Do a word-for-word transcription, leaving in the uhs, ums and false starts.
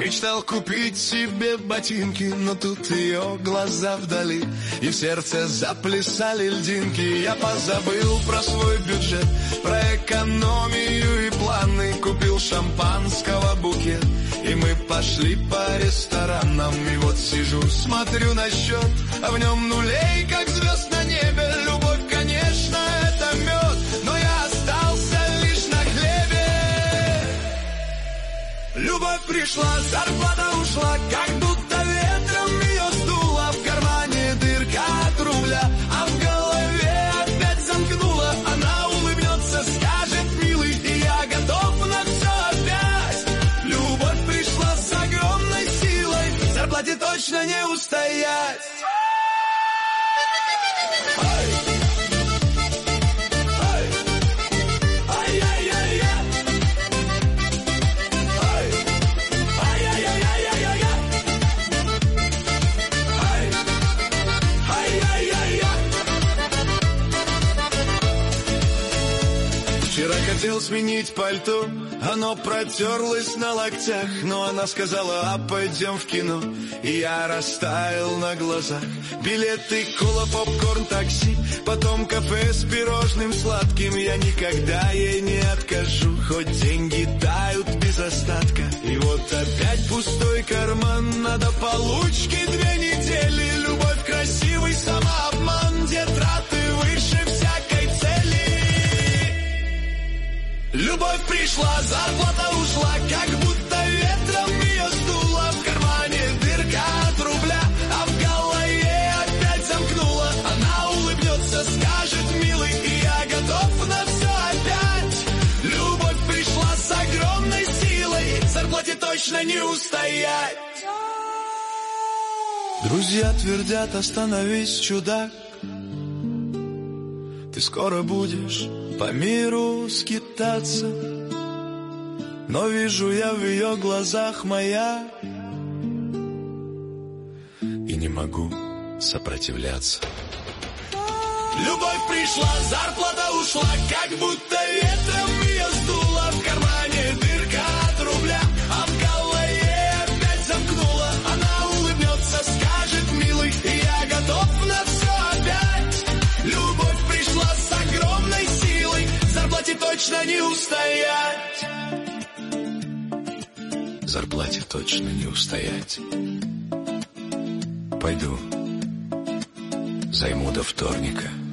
Мечтал купить себе ботинки, но тут ее глаза вдали, и в сердце заплясали льдинки. Я позабыл про свой бюджет, про экономию и планы. Купил шампанского букет, и мы пошли по ресторанам. И вот сижу, смотрю на счет, а в нем нулей, как звезд на небе. Любовь, конечно, это мед, но я остался лишь на хлебе. Любовь пришла, зарплата ушла, как будто ветром ее сдуло. В кармане дырка от рубля, а в голове опять замкнула. Она улыбнется, скажет: милый, и я готов на все опять. Любовь пришла с огромной силой, зарплате точно не устоять. Хотел сменить пальто, оно протерлось на локтях, но она сказала: а пойдем в кино, и я растаял на глазах. Билеты, кола, попкорн, такси, потом кафе с пирожным сладким. Я никогда ей не откажу, хоть деньги тают без остатка. И вот опять пустой карман, надо получки две недели. Любовь красивый самообман, где траты выше всякой цели. Любовь пришла, зарплата ушла, как будто ветром ее сдуло. В кармане дырка от рубля, а в голове опять замкнула. Она улыбнется, скажет: милый, и я готов на все опять. Любовь пришла с огромной силой, зарплате точно не устоять. Друзья твердят: остановись, чудак, ты скоро будешь по миру скитаться. Но вижу я в ее глазах маяк и не могу сопротивляться. Любовь пришла, зарплата ушла, как будто ветром ее сдуло. В кармане дырка от рубля, а в голове опять замкнула. Она улыбнется, скажет: милый, и я готов на все опять. Любовь пришла с огромной силой, зарплате точно не устоять. Зарплате точно не устоять. Пойду займу до вторника.